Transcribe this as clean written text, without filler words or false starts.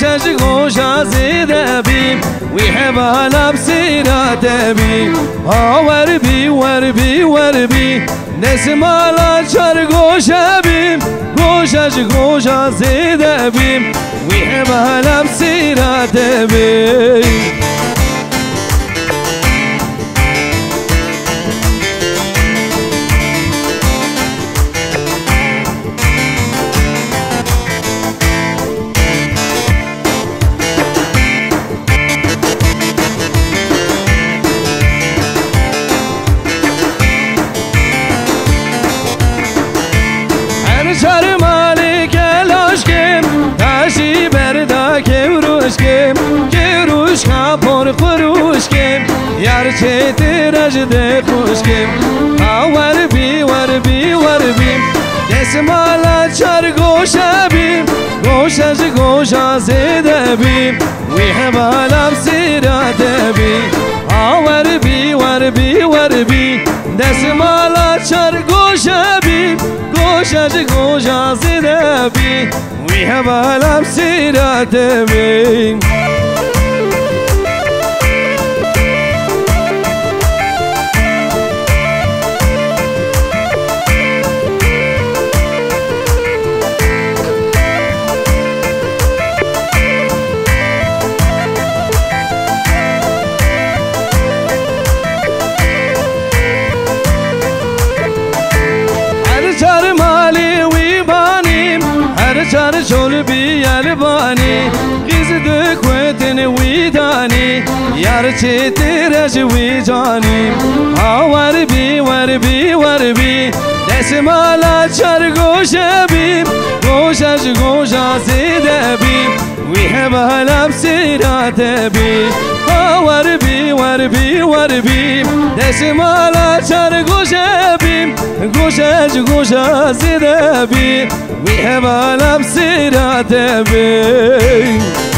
گوشش گوشا زیده بیم وی حوالا بسیرات بیم ور بی ور بی ور بی نسمالا چر گوشا بیم گوشش گوشا زیده بیم وی حوالا بسیرات بیم چر مالی کلاش کم تاشی بردا کروش کم کروش کا پر خروش کم یار چه تیرج ده خوش کم ور بی ور بی ور بیم دسمالا چر گوشه بیم گوشش گوشا زیده بیم وی حوالا بسیرات بیم ور بی ور بی ور بی دسمالا چر گوشه بیم گوشش گوشا زیده بیم وی حوالا بسیرات بیم چر مالی وی بانیم هر چر شول بی البانی خیز دکوتن وی دانی یار چه تیرش وی جانیم ور بی ور بی ور بی دسمالا چر گوشه بیم گوشش گوشا زیده بیم وی حوالا بسیرات بیم ور بی ور بی ور بی دسمالا چر گوشه بیم گوشش گوشا زیده بیم وی حوالا بسیرات بیم